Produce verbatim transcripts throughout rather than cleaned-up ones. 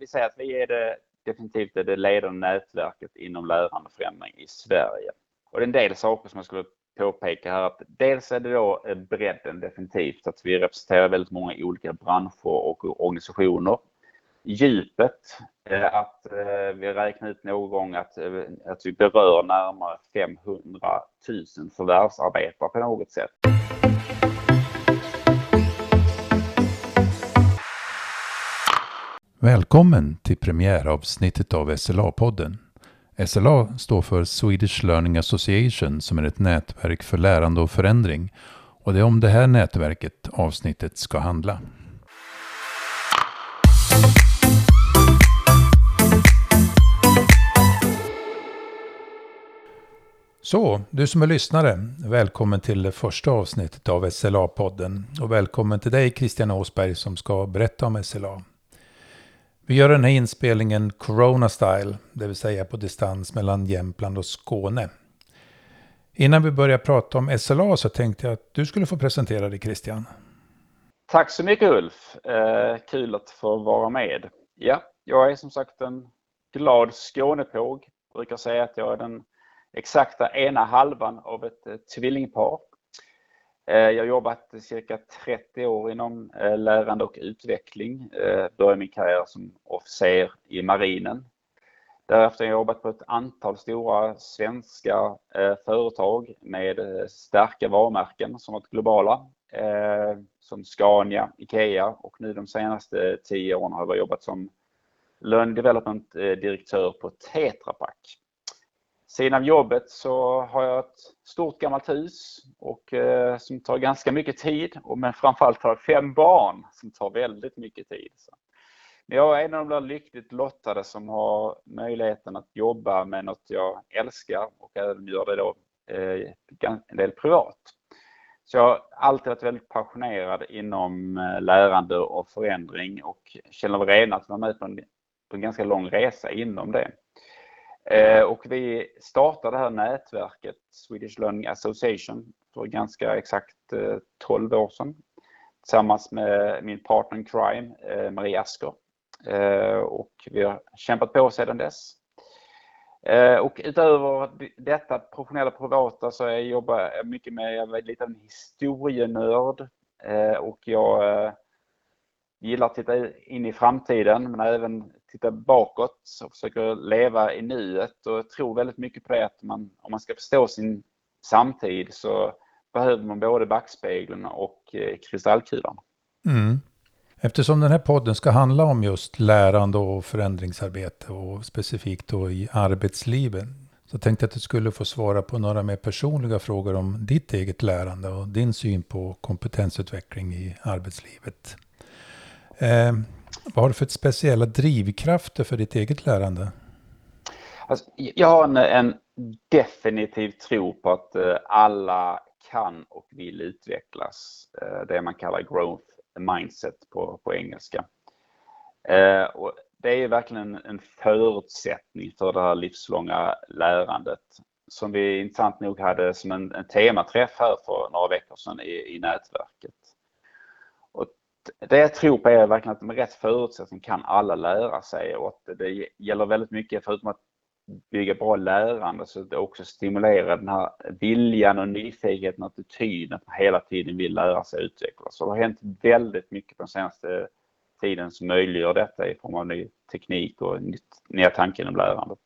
vi säger att vi är det, definitivt det ledande nätverket inom lärande och förändring i Sverige. Och det är en del saker som jag skulle påpeka här. Att dels är det då bredden definitivt, att vi representerar väldigt många olika branscher och organisationer. Djupet, att vi räknar ut någon gång att, att vi berör närmare femhundratusen förvärvsarbetare på något sätt. Välkommen till premiäravsnittet av S L A-podden. S L A står för Swedish Learning Association, som är ett nätverk för lärande och förändring. Och det är om det här nätverket avsnittet ska handla. Så, du som är lyssnare, välkommen till det första avsnittet av S L A-podden. Och välkommen till dig, Christian Åsberg, som ska berätta om S L A. Vi gör den här inspelningen Corona-style, det vill säga på distans mellan Jämtland och Skåne. Innan vi börjar prata om S L A så tänkte jag att du skulle få presentera dig, Christian. Tack så mycket, Ulf. Eh, kul att få vara med. Ja, jag är som sagt en glad Skånepåg. Jag brukar säga att jag är den exakta ena halvan av ett eh, tvillingpar. Jag har jobbat cirka trettio år inom lärande och utveckling. Började min karriär som officer i marinen. Därefter har jag jobbat på ett antal stora svenska företag med starka varumärken som varit globala. Som Scania, Ikea, och nu de senaste tio åren har jag jobbat som Learning Development direktör på Tetra Pak. Sidan jobbet så har jag ett stort gammalt hus och eh, som tar ganska mycket tid, och men framförallt har jag fem barn som tar väldigt mycket tid. Så. Men jag är en av de där lyckligt lottade som har möjligheten att jobba med något jag älskar och även gör det då eh, en del privat. Så jag har alltid varit väldigt passionerad inom eh, lärande och förändring, och känner mig redan att vara med på en, på en ganska lång resa inom det. Och vi startade det här nätverket Swedish Learning Association för ganska exakt tolv år sedan. Tillsammans med min partner in crime, Marie Asker. Och vi har kämpat på sedan dess. Och utöver detta professionella privata så jag jobbar jag mycket med, jag är lite en historienörd. Och jag gillar att titta in i framtiden, men även titta bakåt och försöker leva i nuet. Och jag tror väldigt mycket på det att man, om man ska förstå sin samtid så behöver man både backspegeln och eh, kristallkulan. Mm. Eftersom den här podden ska handla om just lärande och förändringsarbete och specifikt då i arbetslivet, så tänkte jag att du skulle få svara på några mer personliga frågor om ditt eget lärande och din syn på kompetensutveckling i arbetslivet. Eh, vad har du för speciella drivkrafter för ditt eget lärande? Alltså, jag har en, en definitiv tro på att eh, alla kan och vill utvecklas. Eh, det man kallar growth mindset på, på engelska. Eh, och det är verkligen en, en förutsättning för det här livslånga lärandet. Som vi intressant nog hade som en, en tematräff här för några veckor sedan i, i nätverket. Och det jag tror på är verkligen att med rätt förutsättning kan alla lära sig, och att det gäller väldigt mycket, förutom att bygga bra lärande, så det också stimulerar den här viljan och nyfikenheten och attityden att man hela tiden vill lära sig utvecklas. Så det har hänt väldigt mycket på den senaste tiden som möjliggör detta i form av ny teknik och nytt, nya tankar inom lärandet.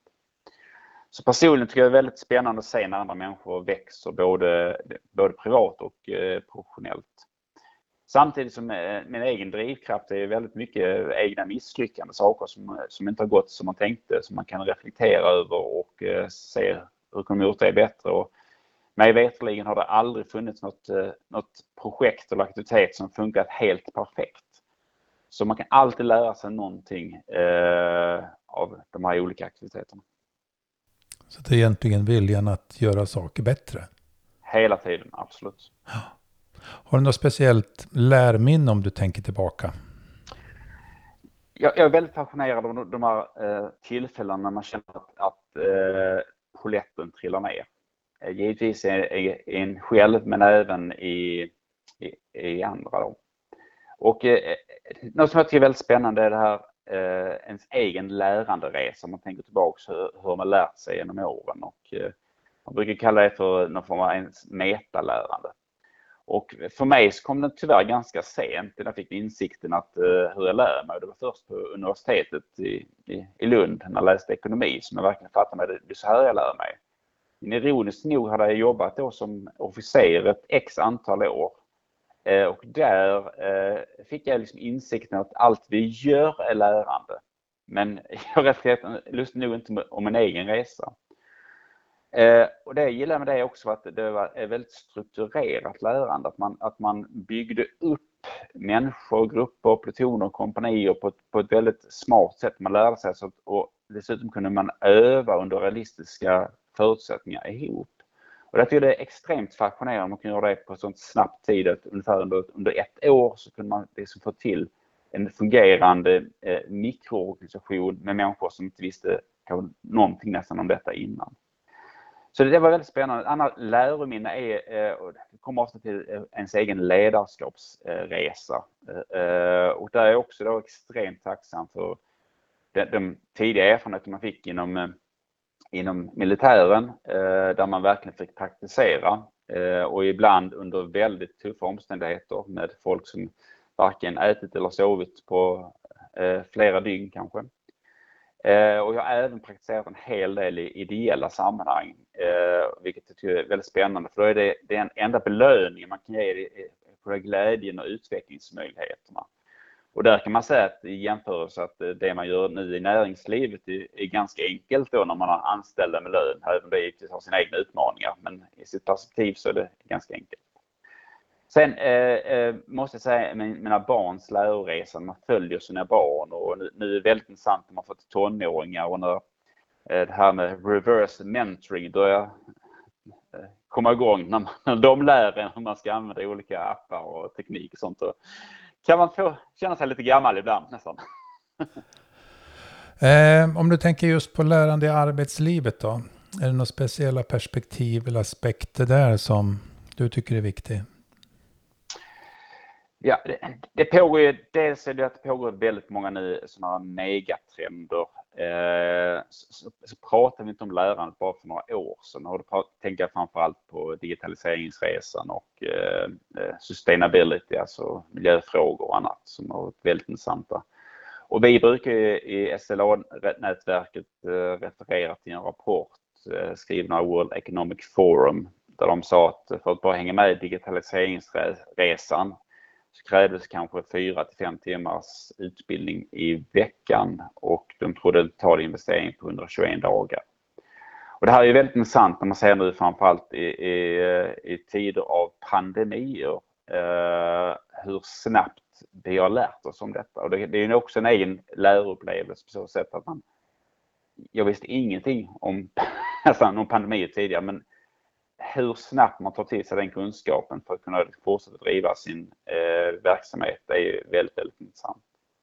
Så personligen tycker jag det är väldigt spännande att se när andra människor växer både, både privat och eh, professionellt. Samtidigt som min egen drivkraft är väldigt mycket egna misslyckande, saker som, som inte har gått som man tänkte, som man kan reflektera över och eh, se hur kan man gjort det bättre. Och mig veterligen har det aldrig funnits något, eh, något projekt eller aktivitet som funkat helt perfekt. Så man kan alltid lära sig någonting eh, av de här olika aktiviteterna. Så det är egentligen viljan att göra saker bättre? Hela tiden, absolut. Ja. Har du något speciellt lärminne om du tänker tillbaka? Jag, jag är väldigt fascinerad av de, de här eh, tillfällena när man känner att, att eh, polletten trillar ner. Eh, givetvis är, är en själv, men även i, i, i andra. Då. Och eh, något som jag tycker är väldigt spännande är det här eh, ens egen läranderesa. Man tänker tillbaka hur, hur man lärt sig genom åren. Och, eh, man brukar kalla det för någon form av ens metalärande. Och för mig så kom den tyvärr ganska sent. Jag fick insikten att uh, hur jag lär mig. Det var först på universitetet i, i, i Lund när jag läste ekonomi som jag verkligen fattade mig. Det, det är så här jag lär mig. Men ironiskt nog hade jag jobbat då som officer ett x antal år. Uh, och där uh, fick jag liksom insikten att allt vi gör är lärande. Men jag reflekterar lustigt nog inte om en egen resa. Eh, och det gillar jag med det också att det var ett väldigt strukturerat lärande. Att man, att man byggde upp människor, grupper, plutoner och kompanier på, på ett väldigt smart sätt. Man lärde sig så att, och dessutom kunde man öva under realistiska förutsättningar ihop. Och jag tycker det är extremt fascinerande om man kan göra det på sånt snabbt tid att ungefär under, under ett år så kunde man liksom få till en fungerande eh, mikroorganisation med människor som inte visste någonting nästan om detta innan. Så det var väldigt spännande. Ett annat lärominne är, och det kommer ofta till ens egen ledarskapsresa. Och där är jag också då extremt tacksam för de, de tidiga erfarenheter man fick inom, inom militären, där man verkligen fick praktisera. Och ibland under väldigt tuffa omständigheter med folk som varken ätit eller sovit på flera dygn kanske. Eh, och jag har även praktiserat en hel del i ideella sammanhang, eh, vilket jag tycker är väldigt spännande. För då är det, det är en enda belöning man kan ge på glädjen och utvecklingsmöjligheterna. Och där kan man säga att i jämförelse att det man gör nu i näringslivet är, är ganska enkelt då när man har anställda med lön, även om det har sina egna utmaningar. Men i sitt perspektiv så är det ganska enkelt. Sen eh, måste jag säga min, mina barns läroresa, man följer sina barn och nu, nu är det väldigt intressant när man fått tonåringar och när eh, det här med reverse mentoring börjar eh, komma igång när, man, när de lär en hur man ska använda olika appar och teknik och sånt. Och kan man få känna sig lite gammal ibland nästan. eh, om du tänker just på lärande i arbetslivet då, är det några speciella perspektiv eller aspekter där som du tycker är viktiga? Ja, det, det pågår ju, dels är det att det pågår väldigt många nu sådana megatrender. Eh, så, så pratar vi inte om lärandet bara för några år sedan. Och då tänker jag framförallt på digitaliseringsresan och eh, sustainability, alltså miljöfrågor och annat som har varit väldigt intressanta. Och vi brukar ju i S L A-nätverket eh, referera till en rapport eh, skriven av World Economic Forum där de sa att för att bara hänga med i digitaliseringsresan så krävdes kanske fyra till fem timmars utbildning i veckan och de trodde att ta en investering på hundratjugoett dagar. Och det här är ju väldigt intressant när man ser nu framförallt i, i, i tider av pandemier eh, hur snabbt vi har lärt oss om detta. Och det, det är ju också en egen läroupplevelse på så sätt att man, jag visste ingenting om, om pandemier tidigare, men hur snabbt man tar till sig den kunskapen för att kunna fortsätta driva sin eh, verksamhet är ju väldigt, väldigt intressant.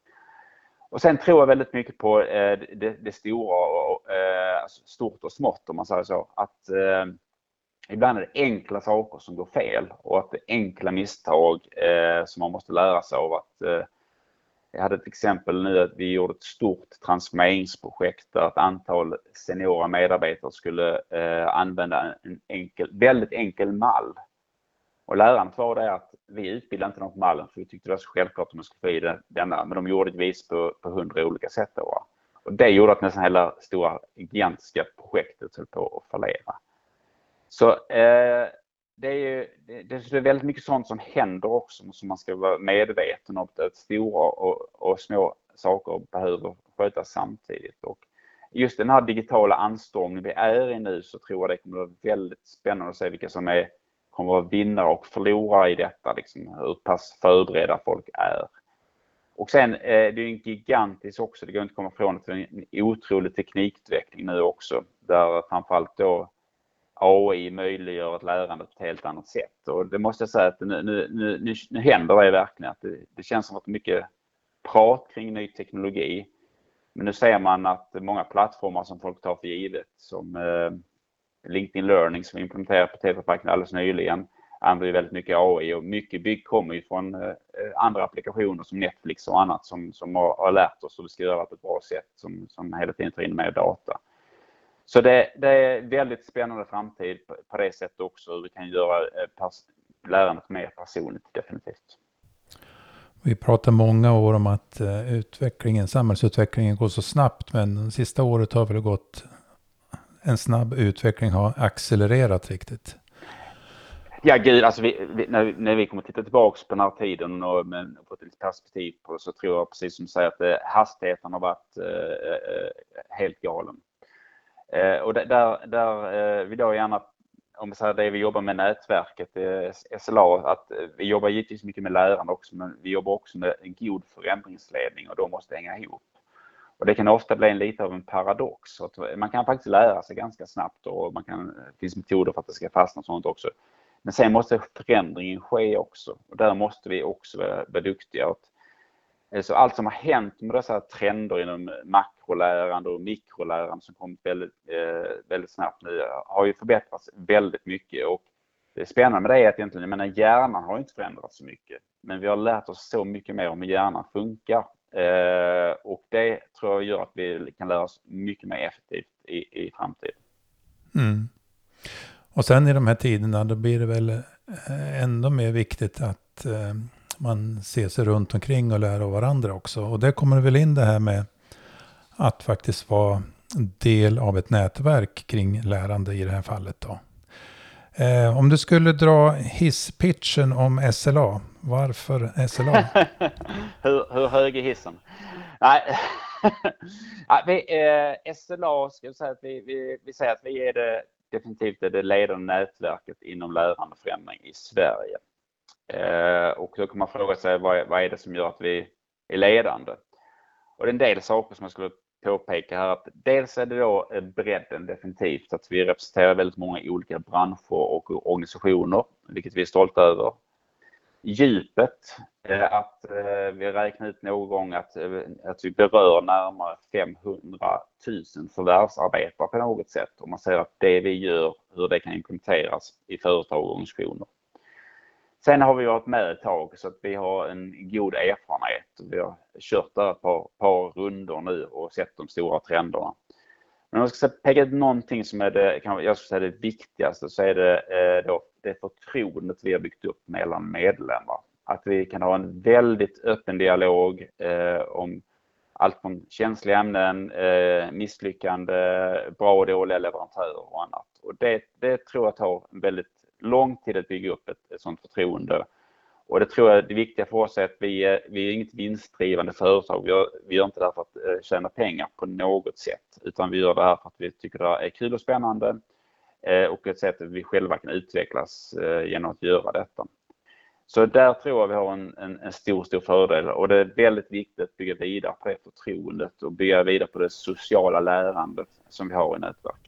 Och sen tror jag väldigt mycket på eh, det, det stora och eh, stort och smått om man säger så. Att eh, ibland är det enkla saker som går fel och att det är enkla misstag eh, som man måste lära sig av. Att, eh, jag hade ett exempel nu att vi gjorde ett stort transformeringsprojekt där ett antal seniora medarbetare skulle eh, använda en enkel, väldigt enkel mall. Och lärandet var det att vi utbildade inte någon på mallen för vi tyckte det var så självklart att man skulle få i det, denna. Men de gjorde det vis på, på hundra olika sätt. Då. Och det gjorde att nästan hela stora gigantiska projektet höll på att fallera. Så eh, det är ju det, det är väldigt mycket sånt som händer också som man ska vara medveten om att stora och, och små saker behöver skötas samtidigt. Och just den här digitala anstormningen vi är i nu så tror jag det kommer att vara väldigt spännande att se vilka som är, kommer att vara vinnare och förlorare i detta. Liksom, hur pass förberedda folk är. Och sen eh, det är en gigantisk också, det går inte att komma ifrån att det är en otrolig teknikutveckling nu också. Där framförallt då A I möjliggör ett lärande på ett helt annat sätt. Och det måste jag säga att nu, nu, nu, nu händer det verkligen. Att det, det känns som att det är mycket prat kring ny teknologi. Men nu ser man att många plattformar som folk tar för givet som eh, LinkedIn Learning som vi implementerade på Tetrapak alldeles nyligen använder väldigt mycket A I och mycket bygg kommer ju från eh, andra applikationer som Netflix och annat som, som har, har lärt oss hur vi ska göra det på ett bra sätt som, som hela tiden tar in mer data. Så det, det är väldigt spännande framtid på, på det sättet också. Vi kan göra eh, pers- lärandet mer personligt definitivt. Vi pratar många år om att uh, utvecklingen, samhällsutvecklingen går så snabbt, men det sista året har väl gått, en snabb utveckling har accelererat riktigt. Ja gud, alltså vi, vi, när, vi, när vi kommer titta tillbaka på den här tiden och med, på ett perspektiv på, så tror jag precis som du säger att eh, hastigheten har varit eh, eh, helt galen. Eh, och där, där eh, vi då gärna, om vi säger det vi jobbar med nätverket, eh, S L A, att eh, vi jobbar givetvis mycket med lärande också, men vi jobbar också med en god förändringsledning och då måste hänga ihop. Och det kan ofta bli en lite av en paradox. Att man kan faktiskt lära sig ganska snabbt och man kan, det finns metoder för att det ska fastna och sånt också. Men sen måste förändringen ske också. Och där måste vi också vara, vara duktiga. Så allt som har hänt med dessa trender inom makrolärande och mikrolärande som kommit väldigt, eh, väldigt snabbt nu har ju förbättrats väldigt mycket. Och det spännande med det är att egentligen, jag menar, hjärnan har inte förändrats så mycket. Men vi har lärt oss så mycket mer om hur hjärnan funkar. Eh, och det tror jag gör att vi kan lära oss mycket mer effektivt i, i framtiden. Mm. Och sen i de här tiderna då blir det väl ändå mer viktigt att eh, man ser sig runt omkring och lär av varandra också. Och det kommer väl in det här med att faktiskt vara del av ett nätverk kring lärande i det här fallet då. Eh, om du skulle dra hisspitchen om S L A, varför S L A? hur, hur hög är hissen? Nej, ja, vi, eh, S L A ska jag säga att vi, vi, vi säger att vi är det, definitivt det ledande nätverket inom lärandeförändring i Sverige. Eh, och då kan man fråga sig vad, vad är det som gör att vi är ledande? Och det är en del saker som jag skulle påpeka här. Att dels är det då bredden definitivt, att vi representerar väldigt många olika branscher och organisationer, vilket vi är stolta över. Djupet, att vi räknar ut någon gång att, att vi berör närmare femhundratusen förvärvsarbetare på något sätt. Och man ser att det vi gör, hur det kan implementeras i företag och organisationer. Sen har vi varit med ett tag så att vi har en god erfarenhet. Vi har kört där ett par, par rundor nu och sett de stora trenderna. Men om jag ska peka ut någonting som är det, jag skulle säga det viktigaste, så är det eh, då det förtroendet vi har byggt upp mellan medlemmar. Att vi kan ha en väldigt öppen dialog eh, om allt från känsliga ämnen, eh, misslyckande, bra och dåliga leverantörer och annat. Och det, det tror jag tar en väldigt lång tid att bygga upp ett, ett sådant förtroende. Och det tror jag det viktiga för oss är att vi är, vi är inget vinstdrivande företag. Vi gör, vi gör inte det här för att eh, tjäna pengar på något sätt. Utan vi gör det här för att vi tycker det är kul och spännande. Eh, och ett sätt att vi själva kan utvecklas eh, genom att göra detta. Så där tror jag vi har en, en, en stor, stor fördel. Och det är väldigt viktigt att bygga vidare på det förtroendet. Och bygga vidare på det sociala lärandet som vi har i nätverket.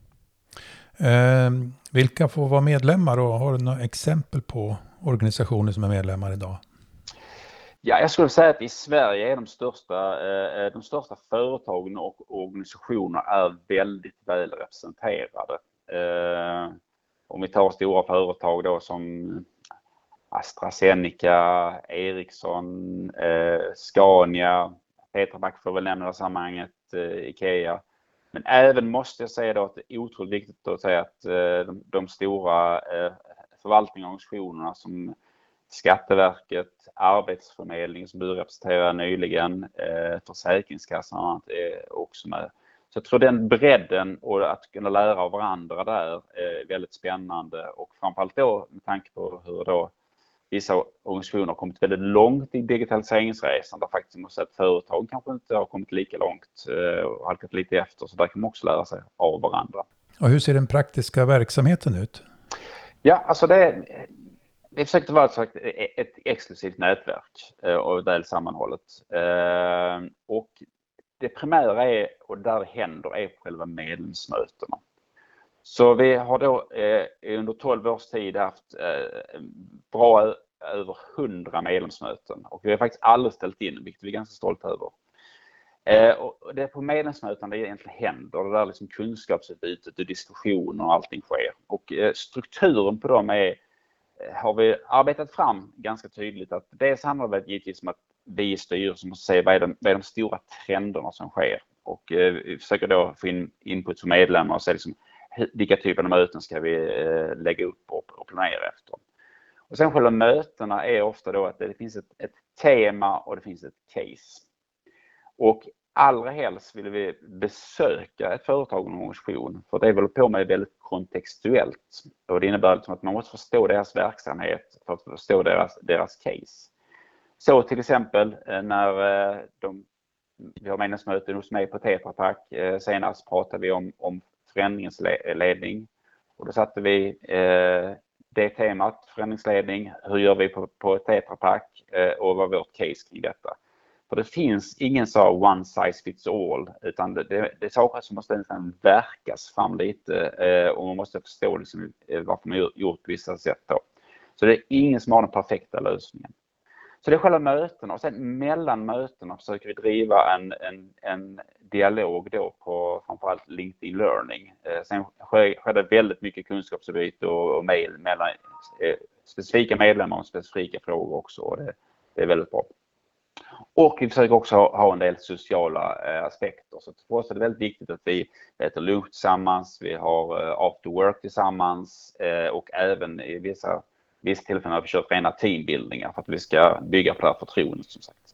Eh, vilka får vara medlemmar och har du några exempel på organisationer som är medlemmar idag? Ja, jag skulle säga att i Sverige är de största, eh, de största företagen och organisationerna är väldigt väl representerade. Eh, om vi tar stora företag då som AstraZeneca, Ericsson, eh, Scania, Tetra Pak får väl nämna i sammanhanget, eh, Ikea. Men även måste jag säga då att det är otroligt viktigt att säga att eh, de, de stora eh, förvaltningsorganisationerna som Skatteverket, Arbetsförmedlingen som du representerar nyligen, eh, Försäkringskassan är också med. Så jag tror den bredden och att kunna lära av varandra där är väldigt spännande. Och framförallt då med tanke på hur då vissa organisationer har kommit väldigt långt i digitaliseringsresan. Där faktiskt måste att företag kanske inte har kommit lika långt och halkat lite efter. Så där kan man också lära sig av varandra. Och hur ser den praktiska verksamheten ut? Ja, alltså det Vi försökte vara ett, ett exklusivt nätverk och väl sammanhållet. Och det primära är, och där det händer, är på själva medlemsmötena. Så vi har då under tolv års tid haft bra över hundra medlemsmöten. Och vi har faktiskt aldrig ställt in, vilket vi är ganska stolta över. Och det är på medlemsmötena det egentligen händer. Det där liksom kunskapsutbytet och diskussioner och allting sker. Och strukturen på dem är har vi arbetat fram ganska tydligt att dels handlar det givetvis om att vi i styrelsen måste se vad är de, vad är de stora trenderna som sker. Och eh, vi försöker då få in input från medlemmar och se liksom, vilka typer av möten ska vi eh, lägga upp och, och planera efter. Och sen själva mötena är ofta då att det finns ett, ett tema och det finns ett case. Och allra helst vill vi besöka ett företag och en organisation, för det är väl på med väldigt kontextuellt. Och det innebär liksom att man måste förstå deras verksamhet för att förstå deras, deras case. Så till exempel när de, vi har medlemsmöten hos mig på Tetra Pak, senast pratade vi om, om förändringsledning. Och då satte vi eh, det temat, förändringsledning, hur gör vi på, på Tetra Pak eh, och vad är vårt case kring detta. För det finns ingen så one size fits all, utan det, det, det är saker som måste nästan verkas fram lite eh, och man måste förstå liksom, varför man gjort på vissa sätt då. Så det är ingen som har den perfekta lösningen. Så det är själva mötena, och sen mellan mötena försöker vi driva en, en, en dialog då på framförallt LinkedIn Learning. Eh, sen sker, sker det väldigt mycket kunskapsutbyte och, och mejl mellan eh, specifika medlemmar och specifika frågor också, och det, det är väldigt bra. Och vi försöker också ha, ha en del sociala eh, aspekter. Så för oss är det väldigt viktigt att vi äter lunch tillsammans, vi har eh, after work tillsammans eh, och även i vissa, vissa tillfällen har vi kört rena teambildningar för att vi ska bygga på det här förtroendet som sagt.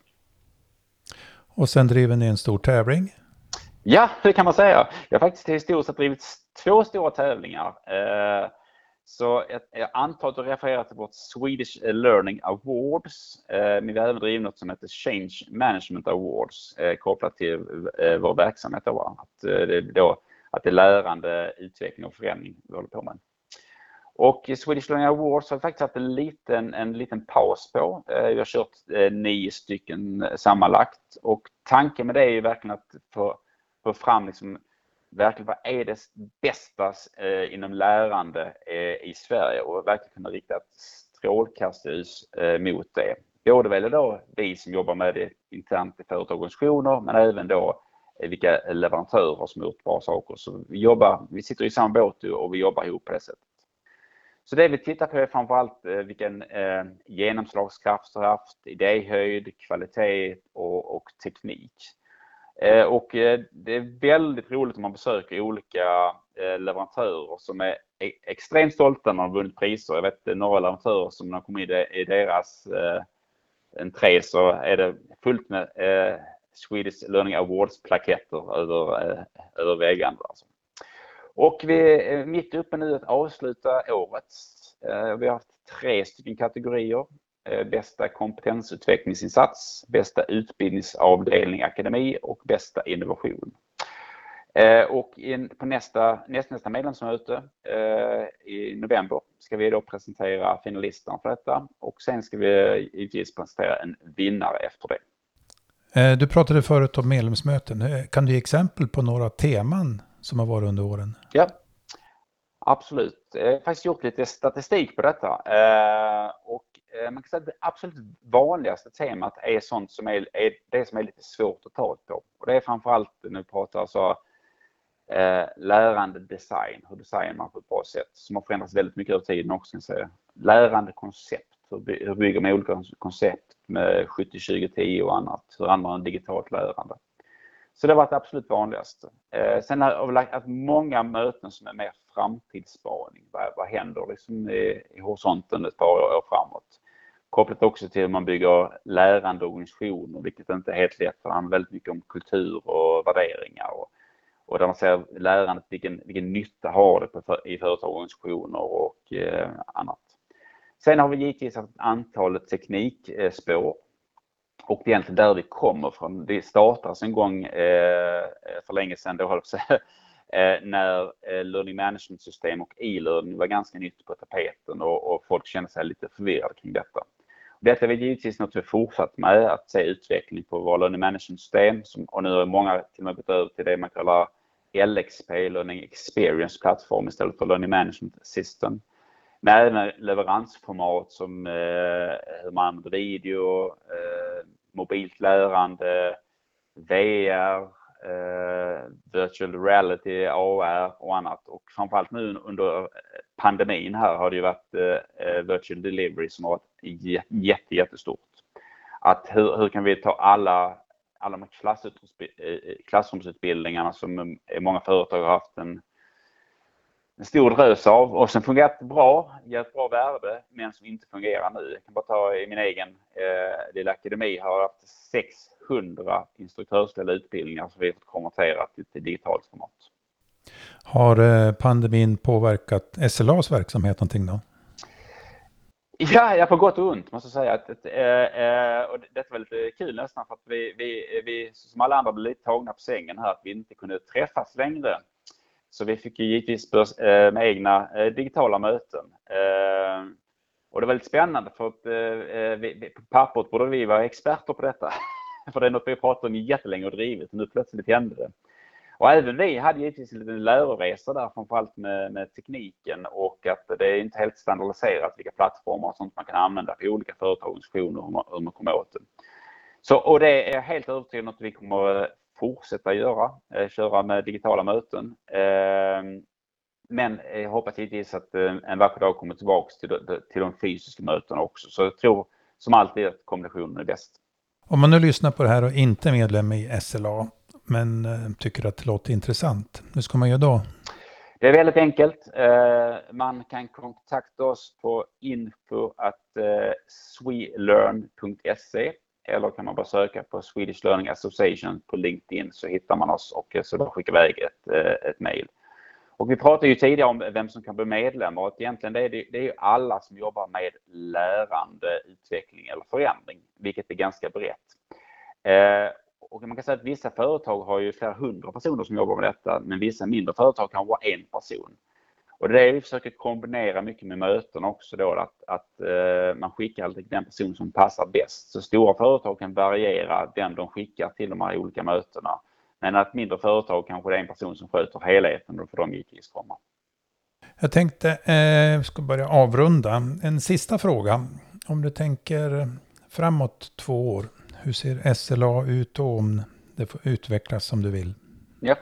Och sen driver ni en stor tävling? Ja, det kan man säga. Jag har faktiskt historiskt sett drivit två stora tävlingar. Eh, Så jag antar att du refererar till vårt Swedish Learning Awards. Men vi har även drivit något som heter Change Management Awards kopplat till vår verksamhet. Då. Att, det, då, att det är lärande, utveckling och förändring vi håller på med. Och Swedish Learning Awards har faktiskt haft en liten, en liten paus på. Vi har kört nio stycken sammanlagt. Och tanken med det är ju verkligen att få, få fram liksom verkligen vad är det bästa eh, inom lärande eh, i Sverige och verkligen kunna rikta ett strålkastljus eh, mot det. Både väl då vi som jobbar med det internt i företag och organisationer, men även då eh, vilka leverantörer som har gjort bra saker. Så vi jobbar, vi sitter i samma båt och vi jobbar ihop på det sättet. Så det vi tittar på är framförallt eh, vilken eh, genomslagskraft har haft, idéhöjd, kvalitet och, och teknik. Och det är väldigt roligt om man besöker olika leverantörer som är extremt stolta när de har vunnit priser. Jag vet några leverantörer som när de kommer in i deras entré så är det fullt med Swedish Learning Awards-plaketter över, över väggarna. Alltså. Och vi är mitt uppe nu att avsluta året. Vi har haft tre stycken kategorier. Bästa kompetensutvecklingsinsats, bästa utbildningsavdelning akademi och bästa innovation. Och in, på nästa, nästa, nästa medlemsmöte eh, i november ska vi då presentera finalisterna för detta och sen ska vi givetvis presentera en vinnare efter det. Du pratade förut om medlemsmöten. Kan du ge exempel på några teman som har varit under åren? Ja, absolut. Jag har faktiskt gjort lite statistik på detta. Eh, och man kan säga att det absolut vanligaste temat är sånt som är, är det som är lite svårt att ta på. Och det är framförallt, nu pratar alltså eh, lärande design, hur designar man på ett bra sätt, som har förändrats väldigt mycket över tiden också. Säga. Lärande koncept, hur, hur bygger man olika koncept med sjuttio tjugo tio och annat, hur använder man digitalt lärande. Så det har varit det absolut vanligaste. Eh, sen har vi lagt att många möten som är mer framtidsspaning. Vad, vad händer liksom i, i horisonten ett par år framåt? Kopplat också till hur man bygger lärande organisationer, vilket inte är helt lätt. Det handlar väldigt mycket om kultur och värderingar. Och, och där man ser lärandet, vilken, vilken nytta har det på, i företag och organisationer och eh, annat. Sen har vi givetvis haft ett antal teknikspår. Och det är egentligen där vi kommer från. Det startades en gång eh, för länge sedan, då, eh, när eh, learning management system och e-learning var ganska nytt på tapeten och, och folk kände sig lite förvirrade kring detta. Detta är givetvis något vi fortsatt med, att se utveckling på våra learning management system. Som, och nu har många till och med gått över till det man kallar L X P, Learning Experience Platform istället för Learning Management System. Men även leveransformat som eh, hur man använder video, eh, mobilt lärande, V R, eh, virtual reality, A R och annat. Och framförallt nu under pandemin här har det ju varit eh, virtual delivery som har varit jätte, jättestort. Att hur, hur kan vi ta alla, alla de klassrumsutbildningarna som många företag har haft en, en stor drös av och som fungerat bra, ger ett bra värde, men som inte fungerar nu. Jag kan bara ta i min egen eh, lilla akademi har haft sexhundra instruktörsledda utbildningar som vi har fått konvertera till, till digitalt format. Har pandemin påverkat S L A:s verksamhet någonting då? Ja, jag på gott och ont måste jag säga. Att, att, äh, och det var lite kul nästan för att vi, vi, vi som alla andra blev lite tagna på sängen här att vi inte kunde träffas längre. Så vi fick ju givetvis äh, med egna äh, digitala möten. Äh, och det var lite spännande för att äh, vi, vi, på pappret borde vi vara experter på detta. För det är något vi pratat om jättelänge och drivit och nu plötsligt hände det. Och även vi hade givetvis en liten läroresa där framförallt med, med tekniken och att det är inte helt standardiserat vilka plattformar och sånt man kan använda på olika företagsorganisationer och hur man, hur man kommer åt det. Så, och det är helt övertygad att vi kommer fortsätta göra, eh, köra med digitala möten. Eh, men jag hoppas givetvis att eh, en vacker dag kommer tillbaka till, till de fysiska mötena också. Så jag tror som alltid att kombinationen är bäst. Om man nu lyssnar på det här och inte är medlem i S L A men tycker att det låter intressant, hur ska man göra då? Det är väldigt enkelt. Man kan kontakta oss på info at swelearn punkt se eller kan man bara söka på Swedish Learning Association på LinkedIn så hittar man oss och så då skickar vi iväg ett, ett mejl. Och vi pratade ju tidigare om vem som kan bli medlem och att egentligen det är, det är ju alla som jobbar med lärande, utveckling eller förändring, vilket är ganska brett. Och man kan säga att vissa företag har ju flera hundra personer som jobbar med detta, men vissa mindre företag kan vara en person. Och det är det vi försöker kombinera mycket med möten också då, att, att eh, man skickar alltid den person som passar bäst. Så stora företag kan variera den de skickar till de här olika mötena. Men att mindre företag kanske det är en person som sköter helheten, då får de givetvis komma. Jag tänkte, eh, ska börja avrunda. En sista fråga. Om du tänker framåt två år. Hur ser S L A ut och om det får utvecklas som du vill? Ja.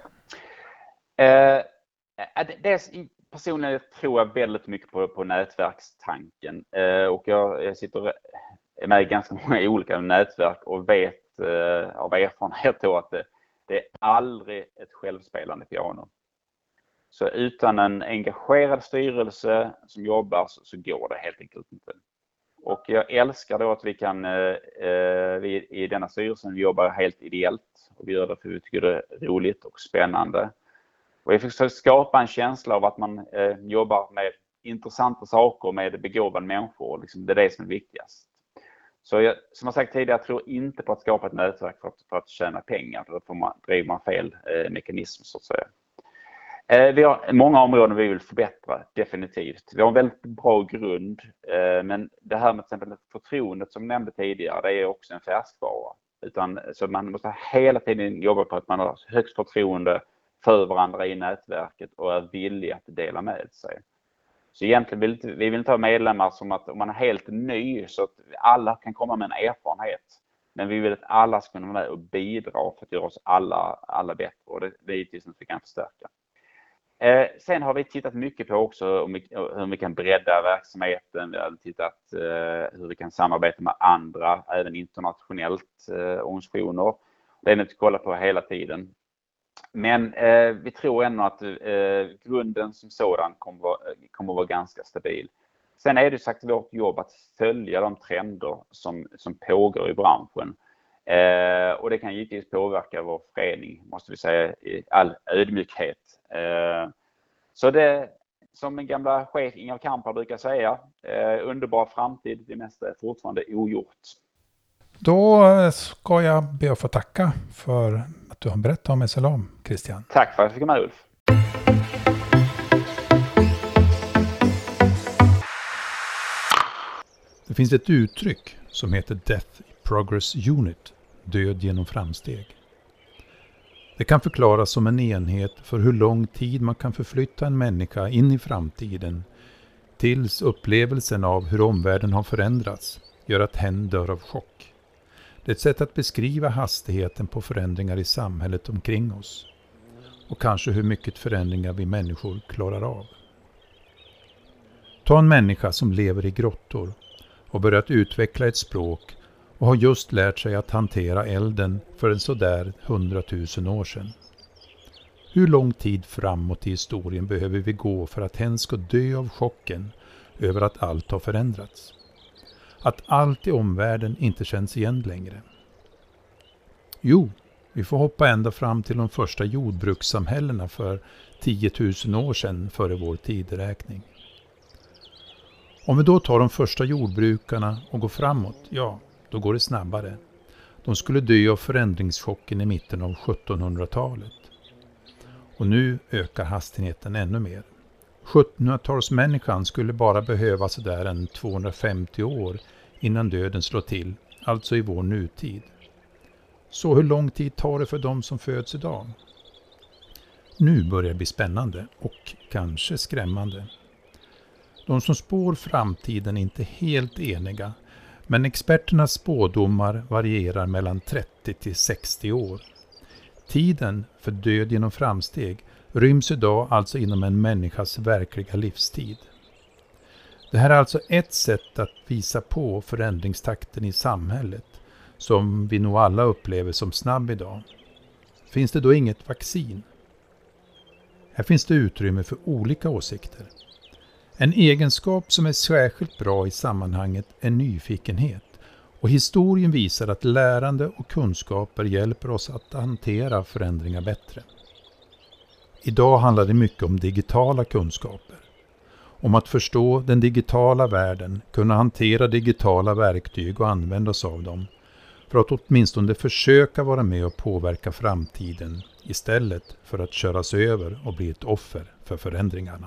Eh, det personligen tror jag väldigt mycket på, på nätverkstanken. Eh, och jag, jag sitter med i ganska många olika nätverk och vet eh, av erfarenhet då att det, det är aldrig ett självspelande piano. Så utan en engagerad styrelse som jobbar så, så går det helt enkelt inte. Och jag älskar då att vi kan, eh, vi i denna styrelsen jobbar helt ideellt. Och vi gör det för vi tycker det är roligt och spännande. Och vi försöker skapa en känsla av att man eh, jobbar med intressanta saker med begåvade människor. Liksom det är det som är viktigast. Så jag, som jag sagt tidigare, jag tror inte på att skapa ett nätverk för att, för att tjäna pengar. För då får man, driver man fel eh, mekanism så att säga. Vi har många områden vi vill förbättra, definitivt. Vi har en väldigt bra grund, men det här med till exempel förtroendet som nämnde tidigare, det är också en färskvara. Utan, så man måste hela tiden jobba på att man har högst förtroende för varandra i nätverket och är villig att dela med sig. Så egentligen vill vi vill inte ha medlemmar som att om man är helt ny så att alla kan komma med en erfarenhet. Men vi vill att alla ska kunna vara med och bidra för att göra oss alla, alla bättre och det, det är givetvis något vi kan förstärka. Eh, sen har vi tittat mycket på också om vi, hur vi kan bredda verksamheten. Vi har tittat eh, hur vi kan samarbeta med andra, även internationellt eh, organisationer. Det är något att kolla på hela tiden. Men eh, vi tror ändå att eh, grunden som sådan kommer vara, kommer vara ganska stabil. Sen är det sagt vårt jobb att följa de trender som, som pågår i branschen. Eh, och det kan givetvis påverka vår förening, måste vi säga, i all ödmjukhet. Eh, så det, som min gamla chef Inga Kampar brukar säga, eh, underbar framtid, det mesta är fortfarande ogjort. Då ska jag be att få tacka för att du har berättat om S L A, Christian. Tack för att jag fick med, Ulf. Det finns ett uttryck som heter Death Progress Unit, död genom framsteg. Det kan förklaras som en enhet för hur lång tid man kan förflytta en människa in i framtiden tills upplevelsen av hur omvärlden har förändrats gör att hen dör av chock. Det är ett sätt att beskriva hastigheten på förändringar i samhället omkring oss. och kanske hur mycket förändringar vi människor klarar av. Ta en människa som lever i grottor och börjat utveckla ett språk och har just lärt sig att hantera elden för en sådär hundratusen år sedan. Hur lång tid framåt i historien behöver vi gå för att hen ska dö av chocken över att allt har förändrats? Att allt i omvärlden inte känns igen längre? Jo, vi får hoppa ända fram till de första jordbrukssamhällena för tiotusen år sedan före vår tideräkning. Om vi då tar de första jordbrukarna och går framåt, ja, då går det snabbare. De skulle dö av förändringschocken i mitten av sjuttonhundratalet. Och nu ökar hastigheten ännu mer. sjuttonhundratalsmänniskan skulle bara behöva sådär en tvåhundrafemtio år innan döden slår till, alltså i vår nutid. Så hur lång tid tar det för dem som föds idag? Nu börjar det bli spännande och kanske skrämmande. De som spår framtiden är inte helt eniga, men experternas spådomar varierar mellan trettio till sextio år. Tiden för död genom framsteg ryms idag alltså inom en människas verkliga livstid. Det här är alltså ett sätt att visa på förändringstakten i samhället som vi nog alla upplever som snabb idag. Finns det då inget vaccin? Här finns det utrymme för olika åsikter. En egenskap som är särskilt bra i sammanhanget är nyfikenhet, och historien visar att lärande och kunskaper hjälper oss att hantera förändringar bättre. Idag handlar det mycket om digitala kunskaper. Om att förstå den digitala världen, kunna hantera digitala verktyg och använda oss av dem för att åtminstone försöka vara med och påverka framtiden istället för att köras över och bli ett offer för förändringarna.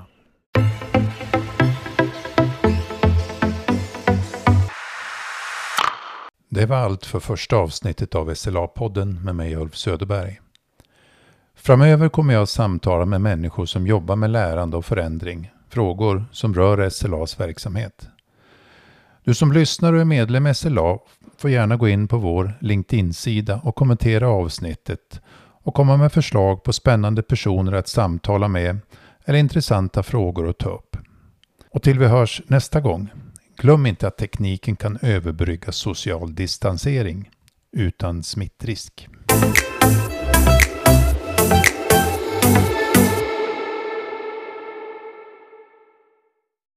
Det var allt för första avsnittet av S L A-podden med mig Ulf Söderberg. Framöver kommer jag att samtala med människor som jobbar med lärande och förändring, frågor som rör S L A:s verksamhet. Du som lyssnar och är medlem i S L A får gärna gå in på vår LinkedIn-sida och kommentera avsnittet och komma med förslag på spännande personer att samtala med eller intressanta frågor att ta upp. Och till vi hörs nästa gång, glöm inte att tekniken kan överbrygga social distansering utan smittrisk.